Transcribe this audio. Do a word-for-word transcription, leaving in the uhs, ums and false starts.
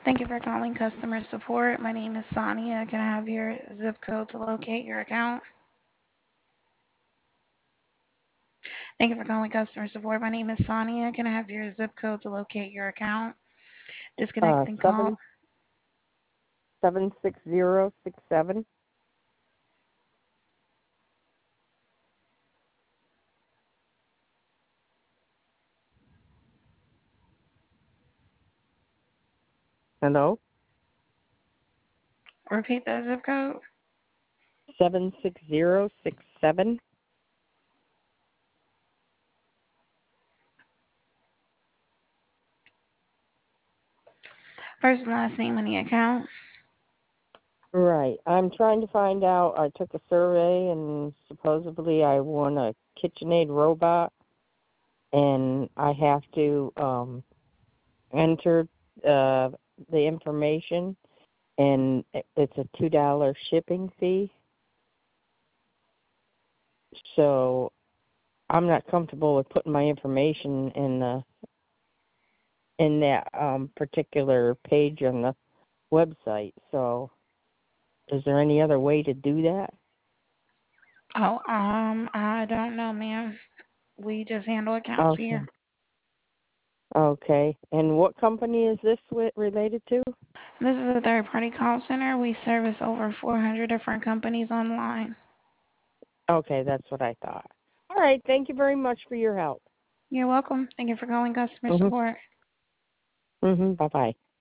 Thank you for calling customer support. My name is Sonia. Can I have your zip code to locate your account? Thank you for calling customer support. My name is Sonia. Can I have your zip code to locate your account? Uh, Disconnecting call. seven seven six zero six seven. Hello. Repeat that zip code. Seven six zero six seven. First and last name on the account. Right. I'm trying to find out. I took a survey, and supposedly I won a KitchenAid robot, and I have to um, enter uh, the information, and it's a two dollar shipping fee. So I'm not comfortable with putting my information in the in that um, particular page on the website. So, is there any other way to do that? Oh, um, I don't know, ma'am. We just handle accounts Okay. here. Okay. And what company is this with, related to? This is a third party call center. We service over four hundred different companies online. Okay, that's what I thought. All right. Thank you very much for your help. You're welcome. Thank you for calling customer Mhm. support. Mhm. Bye bye.